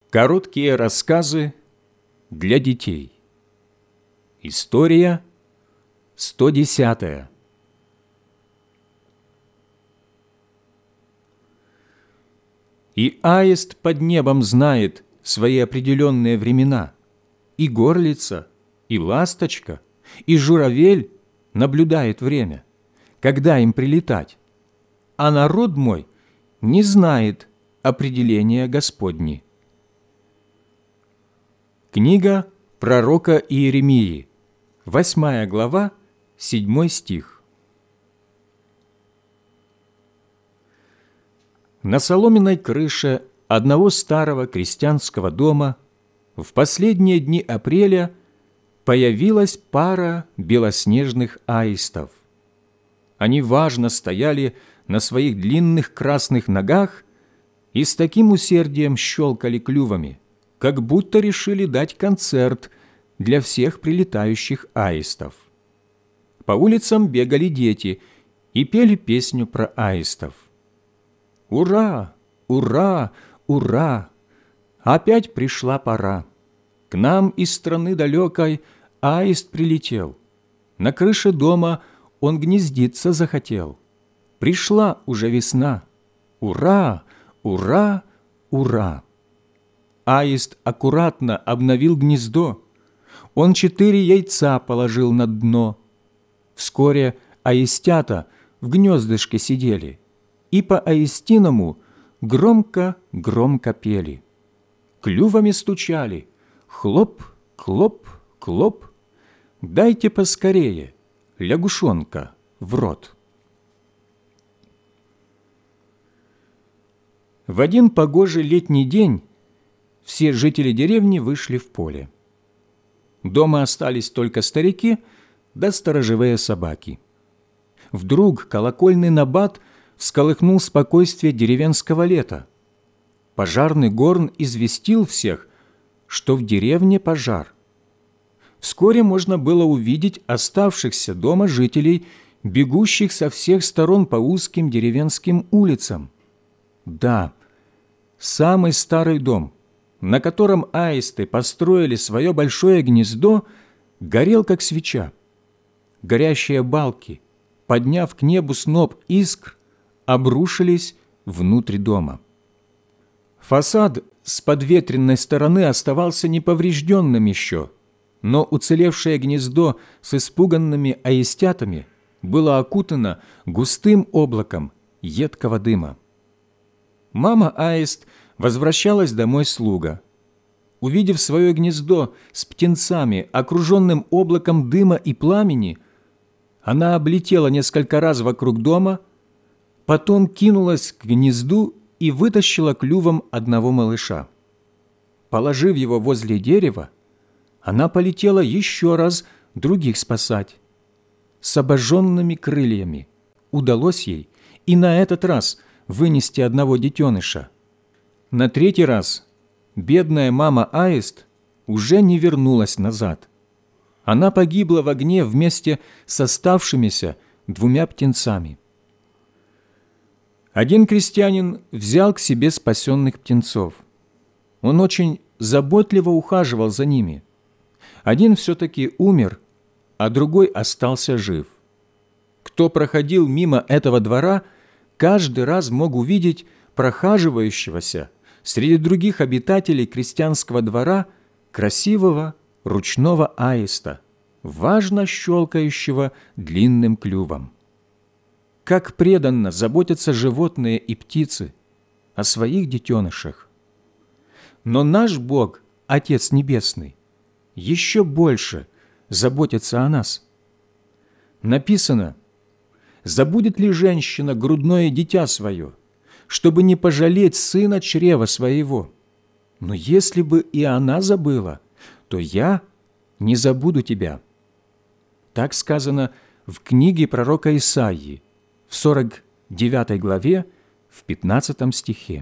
Короткие рассказы для детей. История 110. И аист под небом знает свои определенные времена, и горлица, и ласточка, и журавель наблюдает время, когда им прилетать, а народ мой не знает определения Господни. Книга пророка Иеремии, 8 глава, 7 стих. На соломенной крыше одного старого крестьянского дома в последние дни апреля появилась пара белоснежных аистов. Они важно стояли на своих длинных красных ногах и с таким усердием щелкали клювами, как будто решили дать концерт для всех прилетающих аистов. По улицам бегали дети и пели песню про аистов. «Ура! Ура! Ура! Опять пришла пора! К нам из страны далекой аист прилетел. На крыше дома он гнездиться захотел. Пришла уже весна! Ура! Ура! Ура!» Аист аккуратно обновил гнездо. Он 4 яйца положил на дно. Вскоре аистята в гнездышке сидели и по аистиному громко-громко пели. Клювами стучали. Хлоп, клоп, клоп. Дайте поскорее лягушонка в рот. В один погожий летний день все жители деревни вышли в поле. Дома остались только старики да сторожевые собаки. Вдруг колокольный набат всколыхнул спокойствие деревенского лета. Пожарный горн известил всех, что в деревне пожар. Вскоре можно было увидеть оставшихся дома жителей, бегущих со всех сторон по узким деревенским улицам. Да, самый старый дом, на котором аисты построили свое большое гнездо, горел как свеча. Горящие балки, подняв к небу сноп искр, обрушились внутрь дома. Фасад с подветренной стороны оставался неповрежденным еще, но уцелевшее гнездо с испуганными аистятами было окутано густым облаком едкого дыма. Мама-аист возвращалась домой с луга. Увидев свое гнездо с птенцами, окруженным облаком дыма и пламени, она облетела несколько раз вокруг дома, потом кинулась к гнезду и вытащила клювом одного малыша. Положив его возле дерева, она полетела еще раз других спасать. С обожженными крыльями удалось ей и на этот раз вынести одного детеныша. На 3-й раз бедная мама-аист уже не вернулась назад. Она погибла в огне вместе с оставшимися 2 птенцами. Один крестьянин взял к себе спасенных птенцов. Он очень заботливо ухаживал за ними. Один все-таки умер, а другой остался жив. Кто проходил мимо этого двора, каждый раз мог увидеть прохаживающегося среди других обитателей крестьянского двора красивого ручного аиста, важно щелкающего длинным клювом. Как преданно заботятся животные и птицы о своих детенышах. Но наш Бог, Отец Небесный, еще больше заботится о нас. Написано: «Забудет ли женщина грудное дитя свое, чтобы не пожалеть сына чрева своего? Но если бы и она забыла, то я не забуду тебя». Так сказано в книге пророка Исаии, в 49 главе, в 15 стихе.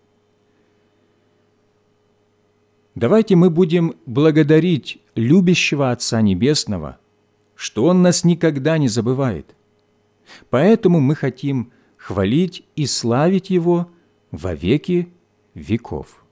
Давайте мы будем благодарить любящего Отца Небесного, что Он нас никогда не забывает. Поэтому мы хотим хвалить и славить Его во веки веков.